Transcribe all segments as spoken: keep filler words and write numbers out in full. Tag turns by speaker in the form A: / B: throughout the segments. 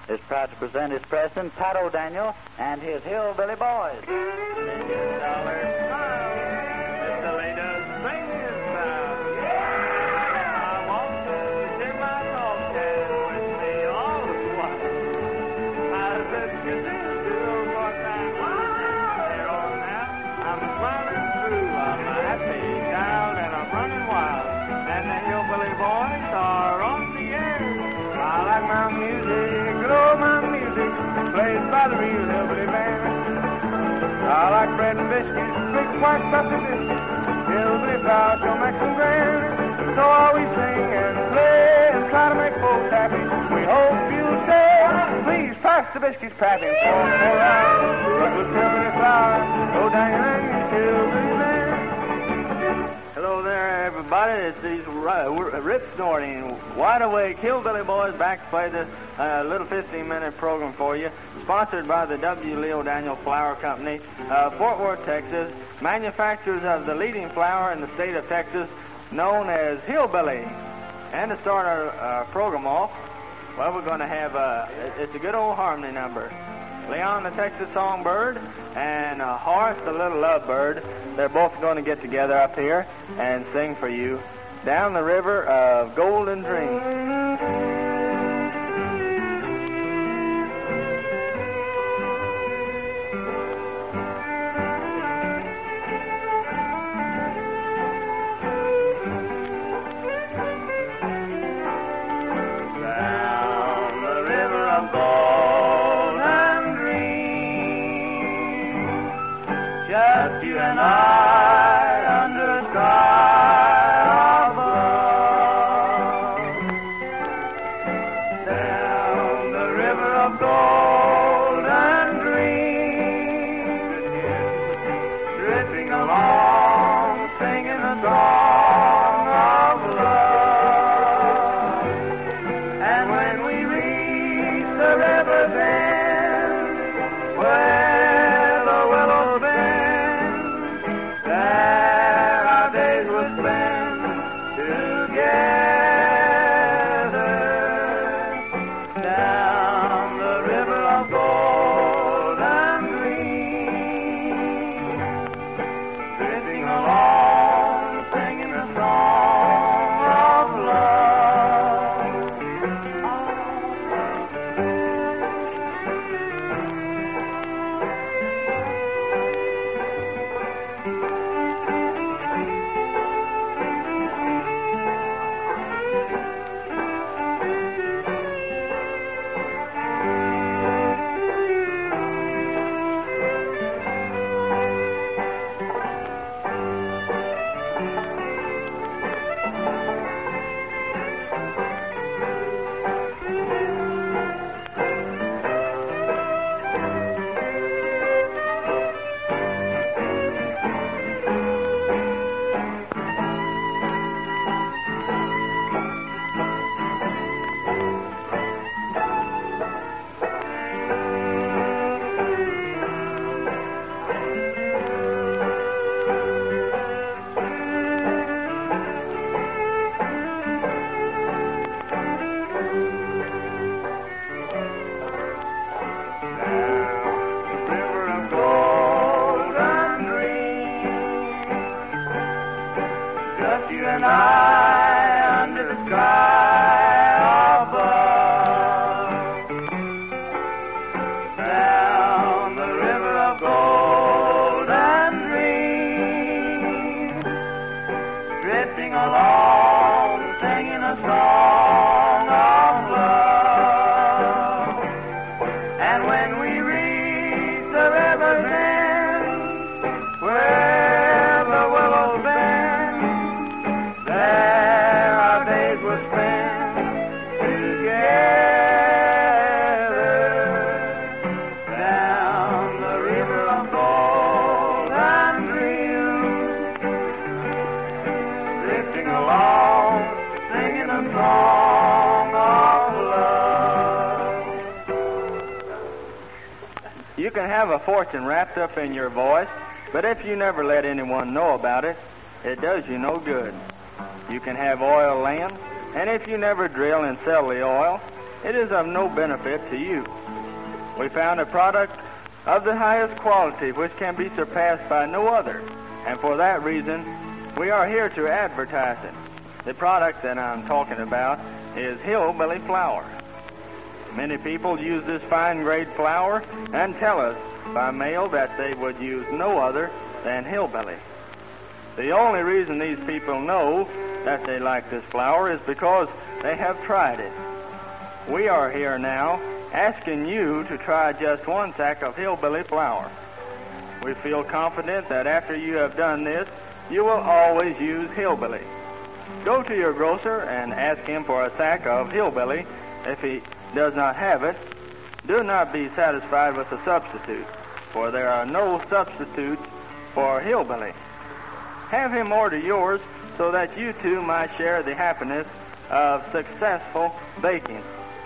A: is proud to present his president, Pat O'Daniel, and his Hillbilly Boys.
B: Million dollar smile, Mister Leader, sing his style. I want to hear my talk and with me all the while. I said, you do do what time. Here on now, I'm smiling through. I'm a happy child and I'm running wild. And the Hillbilly Boys are on the air. I like my music, oh my music, played by the real Hillbilly Band. I like bread and biscuits, big white stuffy biscuits, Hillbilly proud to make some grand. So all we sing and play and try to make folks happy. We hope you'll stay. Please pass the biscuits, Pat, and pour more out. Look with Hillbilly flour, go down your ring, Hillbilly man. Hello there, everybody. It's these uh, rip-snorting, wide-awake Hillbilly Boys back to play this uh, little fifteen-minute program for you, sponsored by the W. Leo Daniel Flour Company, uh, Fort Worth, Texas, manufacturers of the leading flour in the state of Texas, known as Hillbilly. And to start our uh, program off, well, we're going to have, uh, it's a good old harmony number. Leon the Texas Songbird and uh, Horace the Little Lovebird, they're both going to get together up here and sing for you Down the River of Golden Dreams. You and I under a sky of love, down the river of gold and green, drifting along, singing a song of love. And when we reach the river's end, where the willows bend, you and I under the sky above, down the river of gold and green, drifting along, singing a song of love. And when we reach the river's end, where the willows bend, there our days were spent together, down the river of gold and green, drifting along, singing a song of love. You can have a fortune wrapped up in your voice, but if you never let anyone know about it, it does you no good. You can have oil lands, and if you never drill and sell the oil, it is of no benefit to you. We found a product of the highest quality which can be surpassed by no other, and for that reason, we are here to advertise it. The product that I'm talking about is hillbilly flour. Many people use this fine-grade flour and tell us by mail that they would use no other than hillbilly. The only reason these people know that they like this flour is because they have tried it. We are here now asking you to try just one sack of hillbilly flour. We feel confident that after you have done this, you will always use hillbilly. Go to your grocer and ask him for a sack of hillbilly. If he does not have it, do not be satisfied with a substitute, for there are no substitutes for hillbilly. Have him order yours so that you too might share the happiness of successful baking.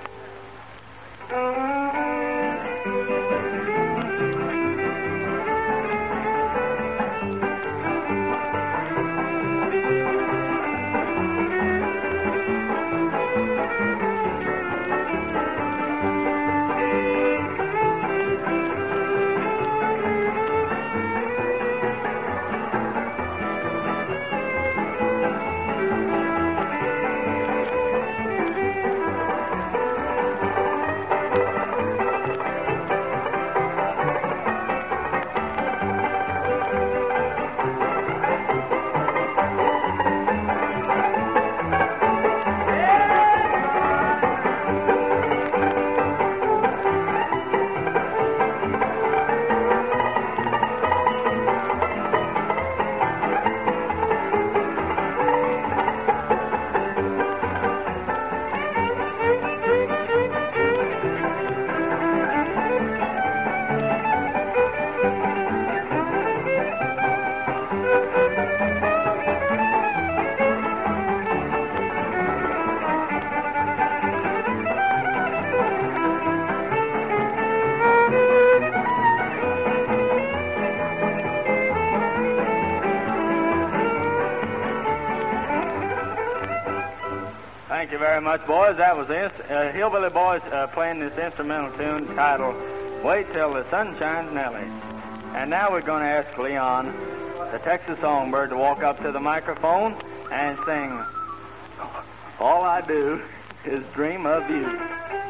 B: Thank you very much, boys. That was the uh, Hillbilly Boys uh, playing this instrumental tune titled Wait Till the Sun Shines Nellie. And now we're going to ask Leon, the Texas songbird, to walk up to the microphone and sing All I Do Is Dream of You.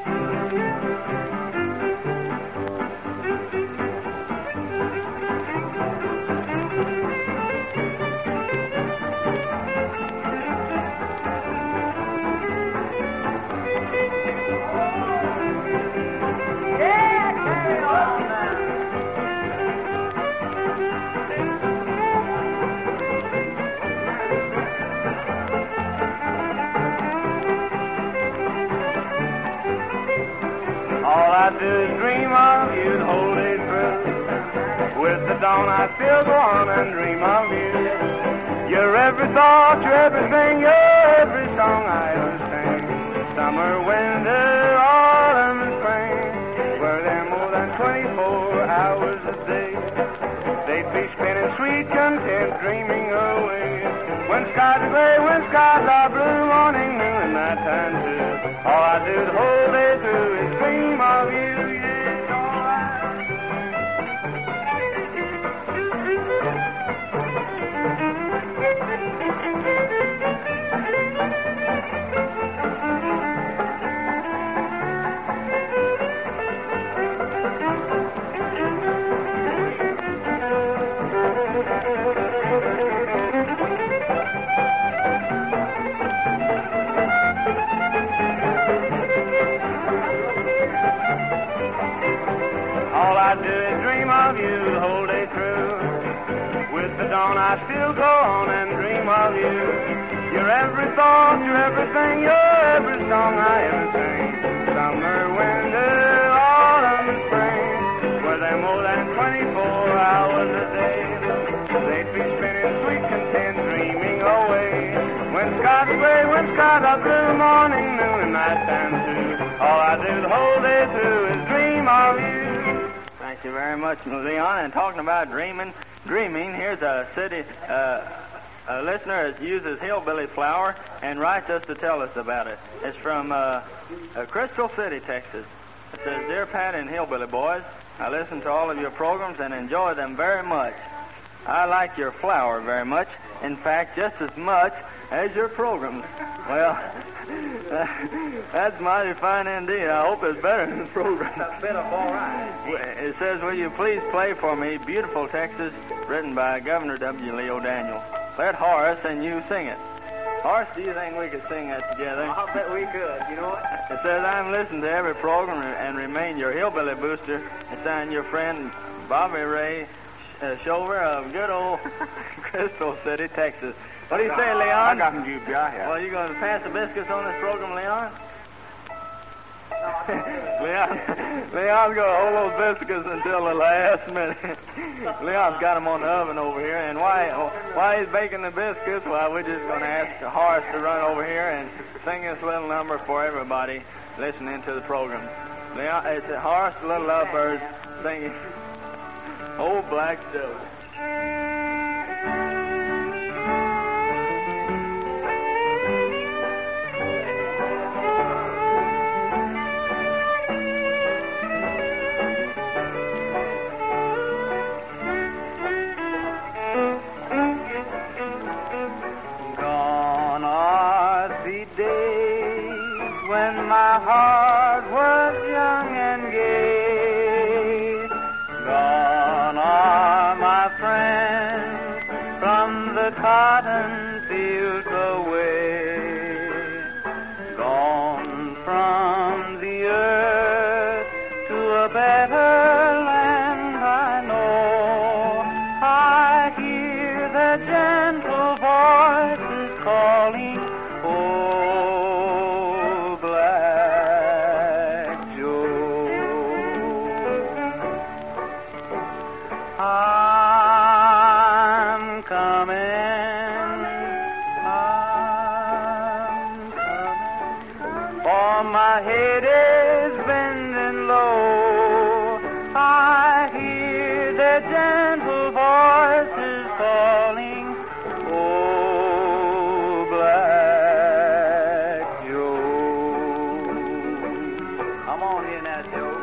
B: I do is dream of you the whole day through. With the dawn I still go on and dream of you. You're every thought, you're everything, you're every song I ever sing. Summer, winter, autumn, and spring. Were there more than twenty-four hours a day? They'd be spinning sweet content, dreaming away. When skies are gray, when skies are blue, morning, noon, and night time too. All I do the whole day through is dream of you. Yes, all right. All I do is dream of you the whole day through. With the dawn I still go on and dream of you. You're every thought, you're everything, you're every song I ever sing. Summer, winter, autumn, and spring. Were there more than twenty-four hours a day? They'd be spinning sweet content, dreaming away. When skies are gray, when skies are blue, morning, noon, and night time too. All I do the whole day through is dream of you. Thank you very much, Leon. And talking about dreaming, dreaming, here's a city, uh, A listener uses hillbilly flower and writes us to tell us about it. It's from uh, uh, Crystal City, Texas. It says, Dear Pat and Hillbilly Boys, I listen to all of your programs and enjoy them very much. I like your flower very much. In fact, just as much as your programs. Well, that's mighty fine indeed. I hope it's better than the program.
A: That's bit of all right.
B: It says, will you please play for me Beautiful Texas, written by Governor W. Leo Daniel. Let Horace and you sing it. Horace, do you think we could sing that together?
A: I'll bet we could. You know what?
B: It says, I'm listening to every program and remain your hillbilly booster. And sign your friend Bobby Ray uh, Shover of good old Crystal City, Texas. What do you say, Leon?
C: I got some juice, yeah.
B: Well, you going to pass the biscuits on this program, Leon? Leon, Leon's going to hold those biscuits until the last minute. Leon's got them on the oven over here, and why why he's baking the biscuits, well, we're just going to ask Horace to run over here and sing this little number for everybody listening to the program. Leon, it's Horace, the Little Lovebirds, singing Old Black Stove.
A: My heart was young and gay. Gone are my friends from the cotton fields away. Gone from the earth to a better land I know. I hear the gentle voices calling, oh, my head is bending low. I hear the gentle voices calling, oh, Black Joe. Come on in now, Joe.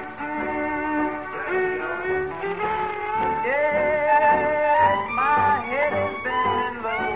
A: Yes, my head is bending low.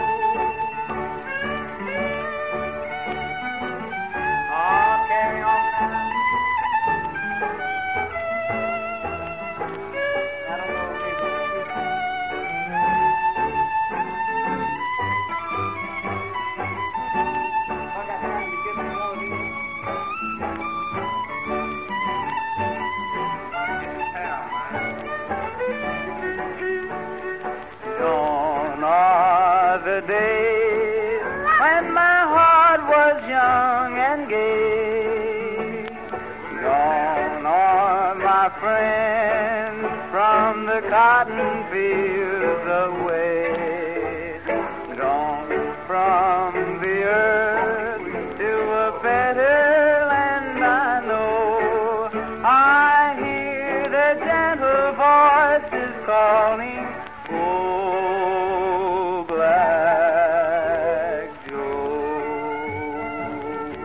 A: The days when my heart was young and gay. Gone are my friends from the cotton fields away. Gone from the earth to a better land I know. I hear the gentle voices calling, oh, Black Joe.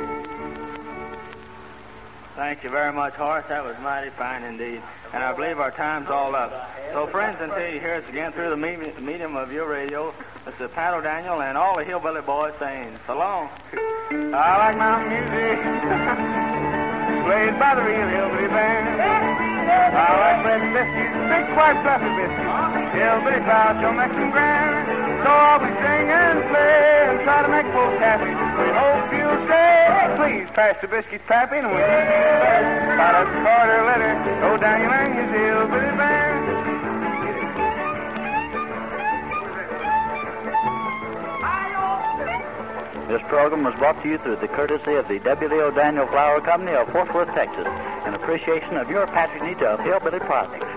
B: Thank you very much, Horace. That was mighty fine indeed. And I believe our time's all up. So, friends, until you hear us again through the me- medium of your radio, this is Pat O'Daniel and all the Hillbilly Boys saying so long.
C: I like mountain music played by the real hillbilly band. I like bread and biscuits, big white fluffy biscuits. Hillbilly crowd show Mexican grand. So I'll be sing and play and try to make folks happy. We hope you'll say, please pass the biscuits, Pappy, and we'll about a quarter letter. O'Daniel and his hillbilly band.
A: This program was brought to you through the courtesy of the W. Leo Daniel Flower Company of Fort Worth, Texas, in appreciation of your patronage of Hillbilly Products.